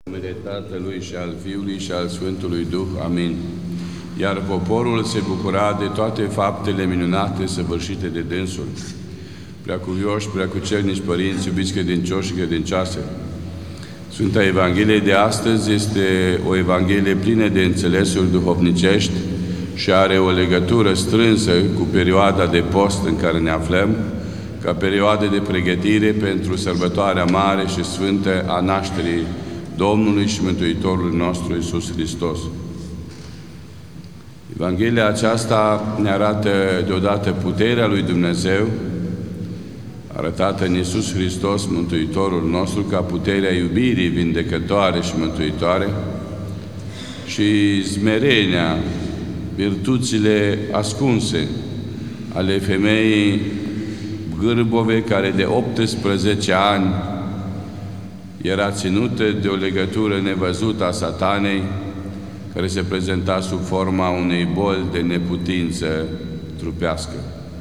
numele Tatălui și al Fiului și al Sfântului Duh. Amin. Iar poporul se bucura de toate faptele minunate săvârșite de dânsul. Preacuvioși, preacucernici părinți, iubiți credincioși și credincioase, Sfânta Evanghelie de astăzi este o Evanghelie plină de înțelesuri duhovnicești și are o legătură strânsă cu perioada de post în care ne aflăm, ca perioadă de pregătire pentru sărbătoarea mare și sfântă a nașterii Domnului și Mântuitorului nostru Iisus Hristos. Evanghelia aceasta ne arată deodată puterea lui Dumnezeu, arătată în Iisus Hristos, Mântuitorul nostru, ca puterea iubirii vindecătoare și mântuitoare, și smerenia, virtuțile ascunse ale femeii gârbove, care de 18 ani era ținută de o legătură nevăzută a Satanei, care se prezenta sub forma unei boli de neputință trupească.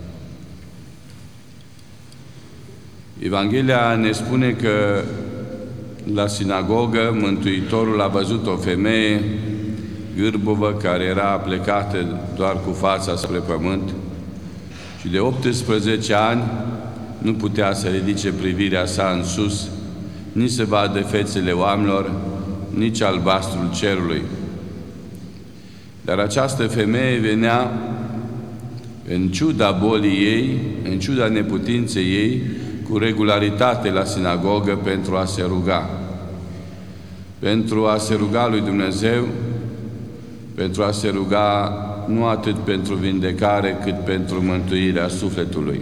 Evanghelia ne spune că la sinagogă Mântuitorul a văzut o femeie gârbovă care era plecată doar cu fața spre pământ și de 18 ani nu putea să ridice privirea sa în sus, nici să vadă fețele oamenilor, nici albastrul cerului. Dar această femeie venea, în ciuda bolii ei, în ciuda neputinței ei, cu regularitate la sinagogă pentru a se ruga. Pentru a se ruga lui Dumnezeu, pentru a se ruga nu atât pentru vindecare, cât pentru mântuirea sufletului.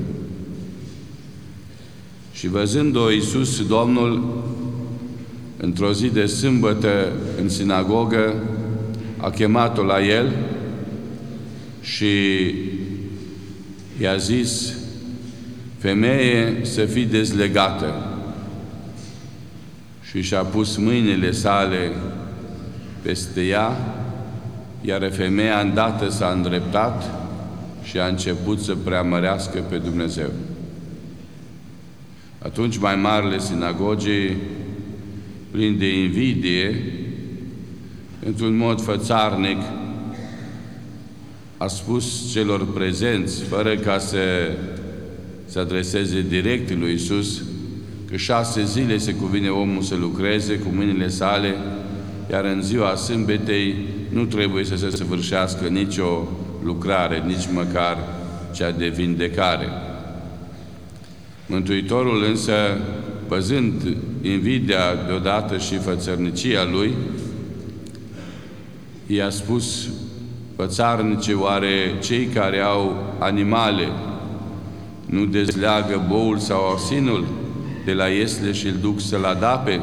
Și văzând-o Iisus, Domnul, într-o zi de sâmbătă în sinagogă, a chemat-o la el și i-a zis: femeie, să fii dezlegată. Și și-a pus mâinile sale peste ea, iar femeia îndată s-a îndreptat și a început să preamărească pe Dumnezeu. Atunci mai marele sinagogii, plin de invidie, într-un mod fățarnic, a spus celor prezenți, fără ca să se adreseze direct lui Iisus, că 6 zile se cuvine omul să lucreze cu mâinile sale, iar în ziua sâmbetei nu trebuie să se săvârșească nicio lucrare, nici măcar cea de vindecare. Mântuitorul însă, văzând invidia deodată și fățărnicia lui, i-a spus: fățarnice, oare cei care au animale nu dezleagă boul sau osinul de la iesle și îl duc să-l adape?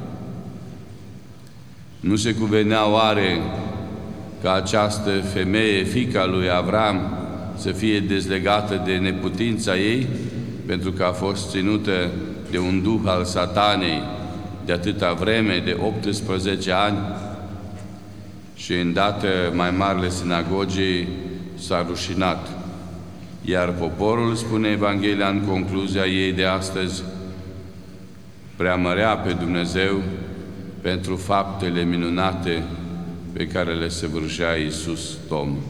Nu se cuvenea oare ca această femeie, fiica lui Avram, să fie dezlegată de neputința ei, pentru că a fost ținută de un duh al Satanei de atâta vreme, de 18 ani? Și îndată mai marele sinagogii s-a rușinat. Iar poporul, spune Evanghelia în concluzia ei de astăzi, preamărea pe Dumnezeu pentru faptele minunate pe care le săvârșea Iisus Domnul.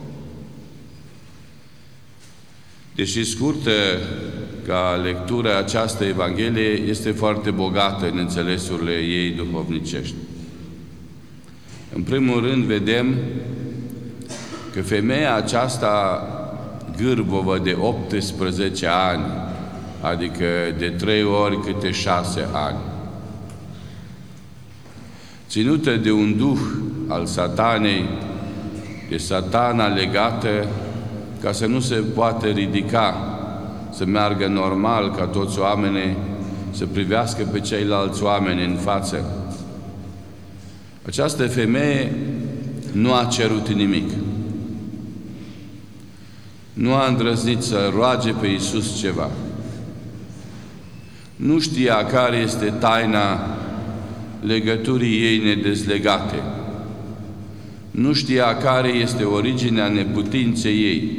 Deși scurtă ca lectura această Evanghelie, este foarte bogată în înțelesurile ei duhovnicești. În primul rând vedem că femeia aceasta gârbovă de 18 ani, adică de 3 ori câte 6 ani, ținută de un duh al Satanei, de Satana legată, ca să nu se poată ridica, să meargă normal ca toți oamenii, să privească pe ceilalți oameni în față. Această femeie nu a cerut nimic. Nu a îndrăznit să roage pe Iisus ceva. Nu știa care este taina legăturii ei nedezlegate. Nu știa care este originea neputinței ei.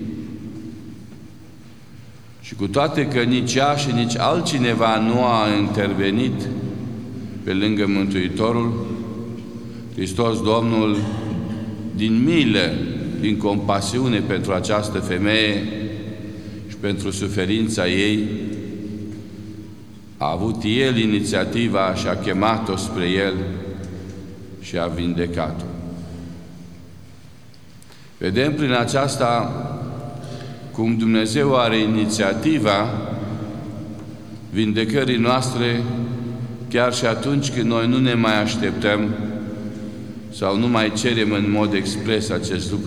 Și cu toate că nici ea și nici altcineva nu a intervenit pe lângă Mântuitorul, Hristos Domnul, din milă, din compasiune pentru această femeie și pentru suferința ei, a avut El inițiativa și a chemat-o spre El și a vindecat-o. Vedem prin aceasta cum Dumnezeu are inițiativa vindecării noastre chiar și atunci când noi nu ne mai așteptăm sau nu mai cerem în mod expres acest lucru.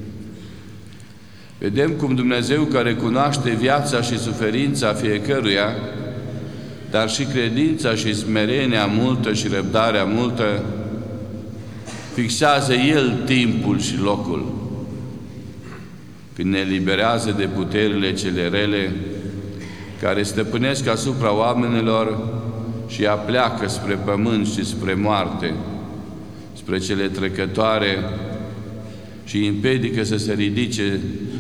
Vedem cum Dumnezeu, care cunoaște viața și suferința fiecăruia, dar și credința și smerenia multă și răbdarea multă, fixează El timpul și locul când ne eliberează de puterile cele rele care stăpânesc asupra oamenilor și apleacă spre pământ și spre moarte, spre cele trecătoare și îi împiedică să se ridice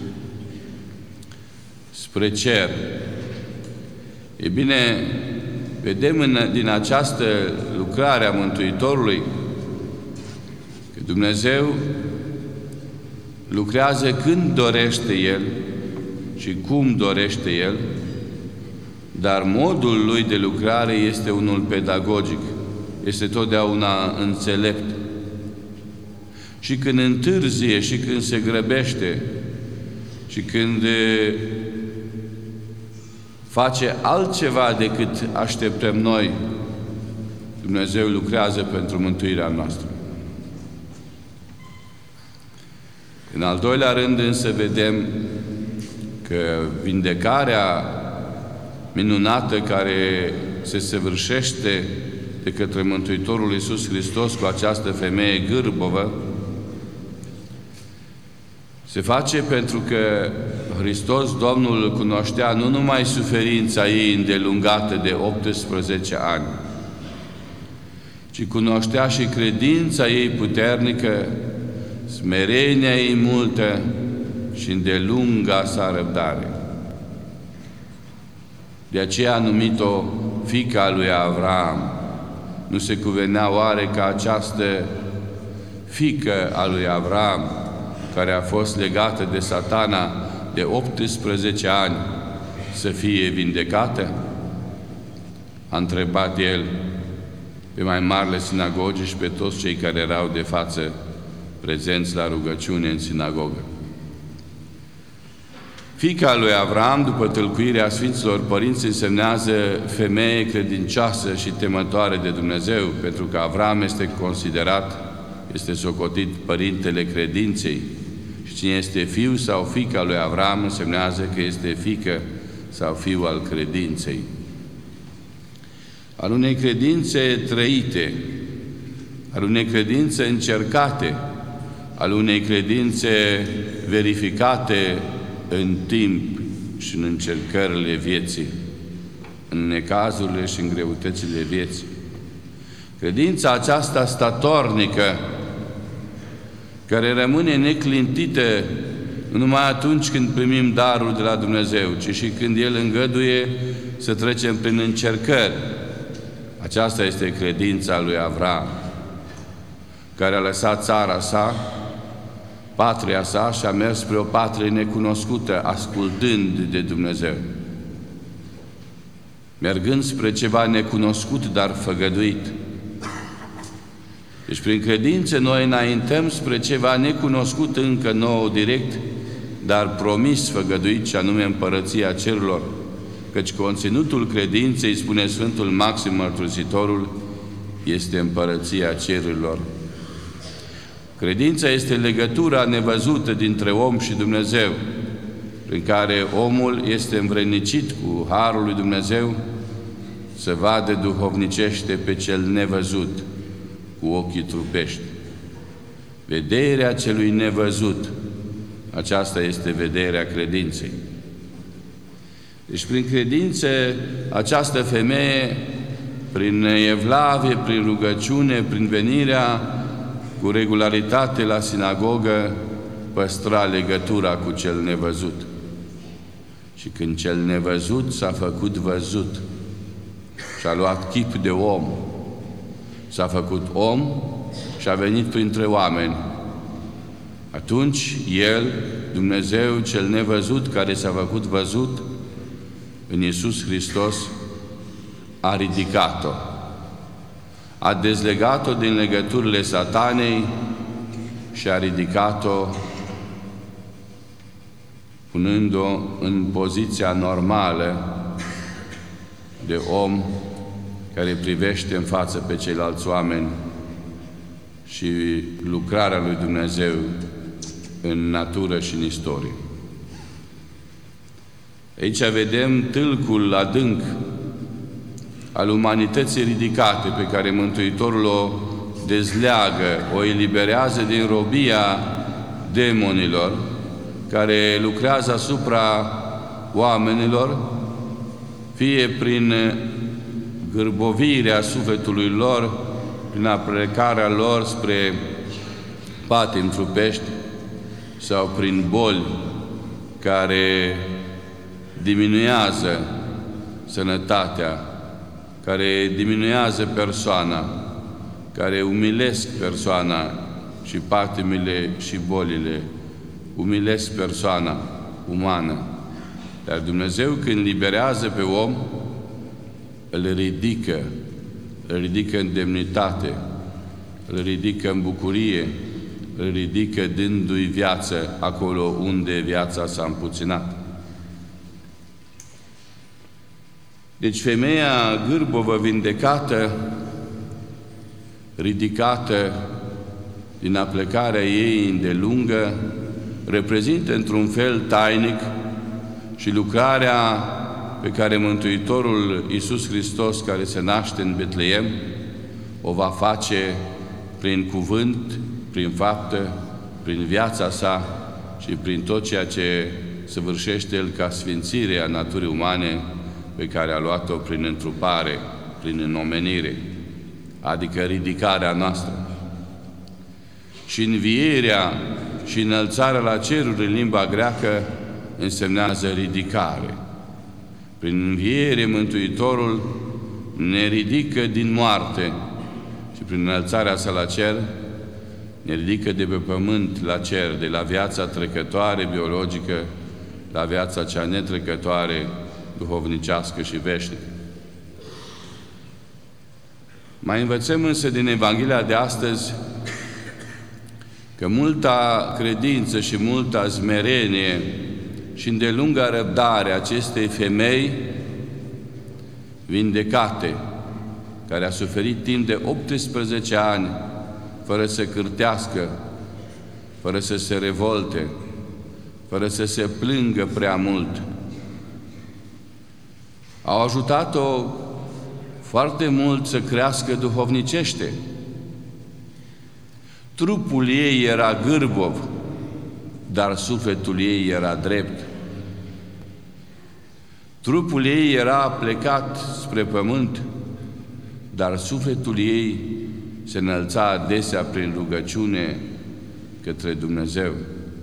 spre cer. E bine, vedem din această lucrare a Mântuitorului că Dumnezeu lucrează când dorește El și cum dorește El, dar modul Lui de lucrare este unul pedagogic, este totdeauna înțelept. Și când întârzie, și când se grăbește, și când face altceva decât așteptăm noi, Dumnezeu lucrează pentru mântuirea noastră. În al doilea rând însă vedem că vindecarea minunată care se săvârșește de către Mântuitorul Iisus Hristos cu această femeie gârbovă se face pentru că Hristos Domnul cunoștea nu numai suferința ei îndelungată de 18 ani, ci cunoștea și credința ei puternică, smerenia ei multă și îndelunga sa răbdare. De aceea a numit-o fiica lui Avram. Nu se cuvenea oare ca această fiică a lui Avram, care a fost legată de Satana de 18 ani, să fie vindecată? A întrebat el pe mai marile sinagogi și pe toți cei care erau de față prezenți la rugăciune în sinagogă. Fiica lui Avram, după tâlcuirea Sfinților Părinți, însemnează femeie credincioasă și temătoare de Dumnezeu, pentru că Avram este considerat, este socotit părintele credinței. Și cine este fiu sau fiica lui Avram însemnează că este fiică sau fiu al credinței. Al unei credințe trăite, al unei credințe încercate, al unei credințe verificate în timp și în încercările vieții, în necazurile și în greutățile vieții. Credința aceasta statornică, care rămâne neclintită nu numai atunci când primim darul de la Dumnezeu, ci și când El îngăduie să trecem prin încercări. Aceasta este credința lui Avram, care a lăsat țara sa, patria sa și a mers spre o patrie necunoscută, ascultând de Dumnezeu. Mergând spre ceva necunoscut, dar făgăduit. Deci prin credință noi înaintăm spre ceva necunoscut încă nouă direct, dar promis, făgăduit, și anume împărăția cerurilor, căci conținutul credinței, spune Sfântul Maxim Mărturisitorul, este împărăția cerurilor. Credința este legătura nevăzută dintre om și Dumnezeu, prin care omul este învrednicit cu harul lui Dumnezeu să vadă duhovnicește pe cel nevăzut cu ochii trupești. Vederea celui nevăzut, aceasta este vederea credinței. Deci prin credință această femeie, prin evlavie, prin rugăciune, prin venirea cu regularitate la sinagogă, păstra legătura cu cel nevăzut. Și când cel nevăzut s-a făcut văzut și a luat chip de om, s-a făcut om, și a venit printre oameni, atunci El, Dumnezeu cel nevăzut, care s-a făcut văzut în Iisus Hristos, a ridicat-o, a dezlegat-o din legăturile satanei și a ridicat-o, punând-o în poziția normală de om care privește în față pe ceilalți oameni și lucrarea lui Dumnezeu în natură și în istorie. Aici vedem tâlcul adânc al umanității ridicate pe care Mântuitorul o dezleagă, o eliberează din robia demonilor care lucrează asupra oamenilor, fie prin gârbovirea sufletului lor, prin aplecarea lor spre patimi trupești sau prin boli care diminuează sănătatea, care diminuează persoana, care umilesc persoana și patimile și bolile, umilesc persoana umană. Dar Dumnezeu, când liberează pe om, îl ridică în demnitate, îl ridică în bucurie, îl ridică dându-i viață acolo unde viața s-a împuținat. Deci femeia gârbovă vindecată, ridicată din aplecarea ei îndelungă, reprezintă într-un fel tainic și lucrarea pe care Mântuitorul Iisus Hristos, care se naște în Betleem, o va face prin cuvânt, prin faptă, prin viața sa și prin tot ceea ce săvârșește El ca sfințire a naturii umane pe care a luat-o prin întrupare, prin înomenire, adică ridicarea noastră. Și învierea și înălțarea la ceruri în limba greacă însemnează ridicare. Prin înviere, Mântuitorul ne ridică din moarte și prin înălțarea sa la cer ne ridică de pe pământ la cer, de la viața trecătoare biologică la viața cea netrecătoare, duhovnicească și veșnică. Mai învățăm însă din Evanghelia de astăzi că multa credință și multa smerenie și îndelunga răbdare acestei femei vindecate, care a suferit timp de 18 ani fără să cârtească, fără să se revolte, fără să se plângă prea mult, au ajutat-o foarte mult să crească duhovnicește. Trupul ei era gârbov, dar sufletul ei era drept. Trupul ei era plecat spre pământ, dar sufletul ei se înălța adesea prin rugăciune către Dumnezeu.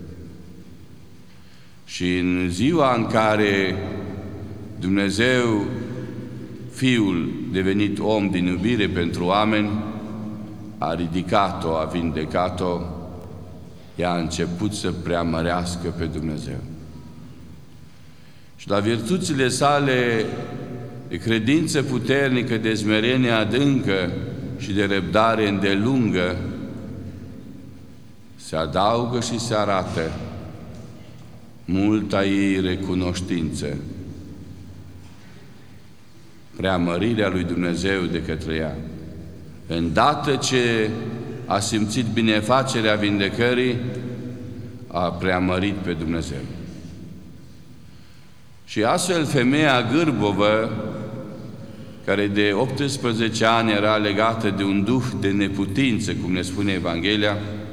Și în ziua în care Dumnezeu, Fiul devenit om din iubire pentru oameni, a ridicat-o, a vindecat-o, ea a început să preamărească pe Dumnezeu. Și la virtuțile sale de credință puternică, de smerenie adâncă și de răbdare îndelungă, se adaugă și se arată multa ei recunoștință, preamărirea lui Dumnezeu de către ea. Îndată ce a simțit binefacerea vindecării, a preamărit pe Dumnezeu. Și astfel femeia gârbovă, care de 18 ani era legată de un duh de neputință, cum ne spune Evanghelia,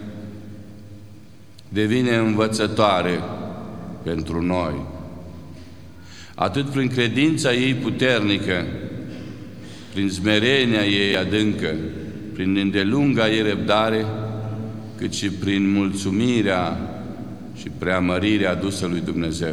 devine învățătoare pentru noi. Atât prin credința ei puternică, prin smerenia ei adâncă, prin îndelunga ei răbdare, cât și prin mulțumirea și preamărirea adusă lui Dumnezeu.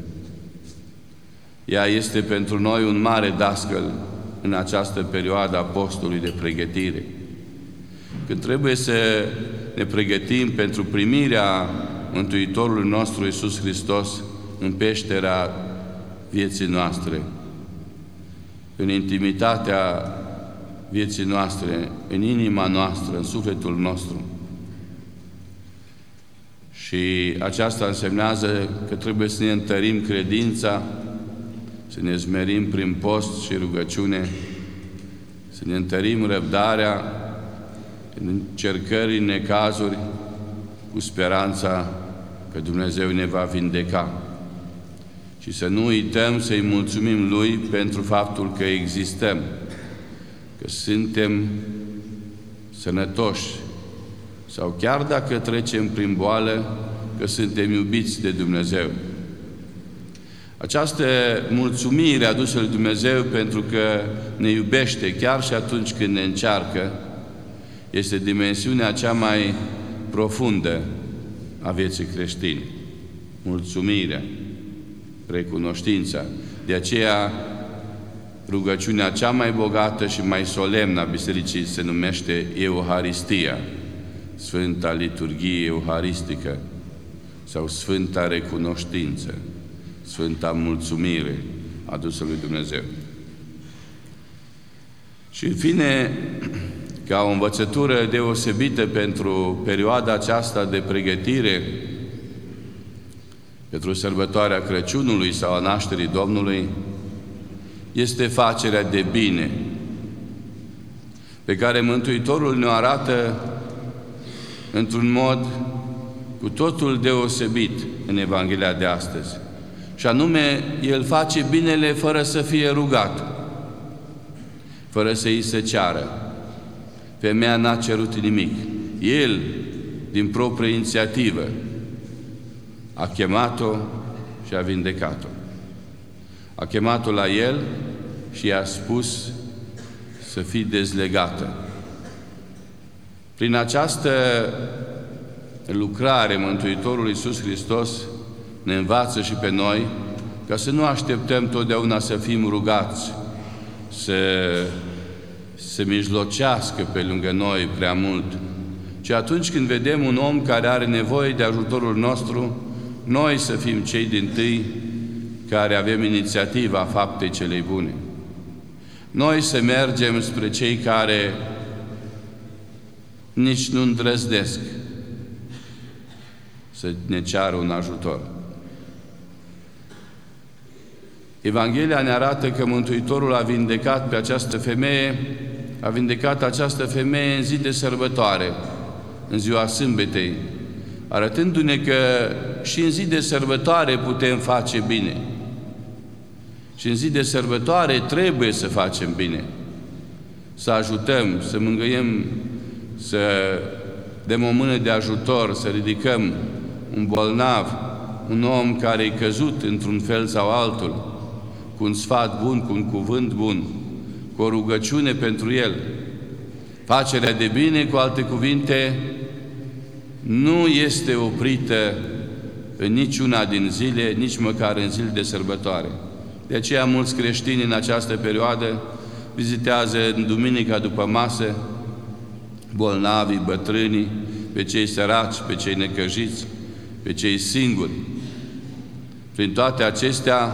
Ea este pentru noi un mare dascăl în această perioadă a postului de pregătire. când trebuie să ne pregătim pentru primirea Mântuitorului nostru Iisus Hristos în peștera vieții noastre, în intimitatea vieții noastre, în inima noastră, în sufletul nostru. Și aceasta însemnează că trebuie să ne întărim credința, să ne smerim prin post și rugăciune, să ne întărim răbdarea în încercări, în necazuri, cu speranța că Dumnezeu ne va vindeca. Și să nu uităm să-i mulțumim Lui pentru faptul că existăm, că suntem sănătoși, sau chiar dacă trecem prin boală, că suntem iubiți de Dumnezeu. Această mulțumire adusă lui Dumnezeu pentru că ne iubește chiar și atunci când ne încearcă, este dimensiunea cea mai profundă a vieții creștine. Mulțumirea, recunoștința. De aceea, rugăciunea cea mai bogată și mai solemnă a Bisericii se numește Euharistia, Sfânta Liturghie Euharistică, sau Sfânta Recunoștință, Sfânta Mulțumire adusă lui Dumnezeu. Și în fine, ca o învățătură deosebită pentru perioada aceasta de pregătire pentru sărbătoarea Crăciunului sau a nașterii Domnului, este facerea de bine, pe care Mântuitorul ne arată într-un mod cu totul deosebit în Evanghelia de astăzi. Și anume, El face binele fără să fie rugat, fără să îi se ceară. Femeia n-a cerut nimic. El, din proprie inițiativă, a chemat-o și a vindecat-o. A chemat-o la El și i-a spus să fii dezlegată. Prin această lucrare, Mântuitorul Iisus Hristos ne învață și pe noi ca să nu așteptăm totdeauna să fim rugați, să se mijlocească pe lângă noi prea mult, ci atunci când vedem un om care are nevoie de ajutorul nostru, noi să fim cei dintâi care avem inițiativa faptei celei bune. Noi să mergem spre cei care nici nu îndrăznesc să ne ceară un ajutor. Evanghelia ne arată că Mântuitorul a vindecat pe această femeie, a vindecat această femeie în zi de sărbătoare, în ziua sâmbetei, arătându-ne că și în zi de sărbătoare putem face bine. Și în zi de sărbătoare trebuie să facem bine, să ajutăm, să mângâiem, să dăm o mână de ajutor, să ridicăm un bolnav, un om care e căzut într-un fel sau altul, cu un sfat bun, cu un cuvânt bun, cu o rugăciune pentru el. Facerea de bine, cu alte cuvinte, nu este oprită în niciuna din zile, nici măcar în zile de sărbătoare. De aceea mulți creștini în această perioadă vizitează în duminica după masă bolnavii, bătrânii, pe cei săraci, pe cei necăjiți, pe cei singuri. Prin toate acestea,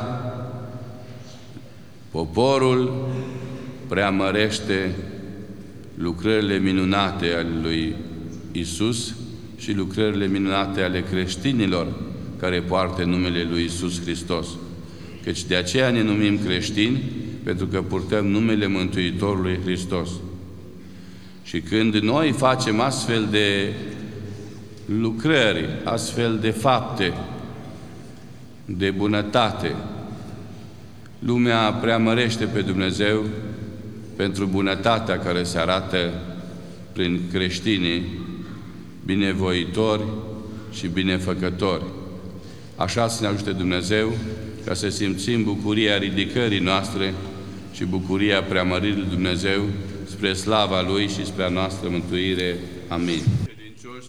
poporul preamărește lucrările minunate ale lui Isus și lucrările minunate ale creștinilor care poartă numele lui Isus Hristos. Căci de aceea ne numim creștini, pentru că purtăm numele Mântuitorului Hristos. Și când noi facem astfel de lucrări, astfel de fapte de bunătate, lumea preamărește pe Dumnezeu pentru bunătatea care se arată prin creștinii binevoitori și binefăcători. Așa să ne ajute Dumnezeu ca să simțim bucuria ridicării noastre și bucuria preamăririi lui Dumnezeu spre slava Lui și spre a noastră mântuire. Amin.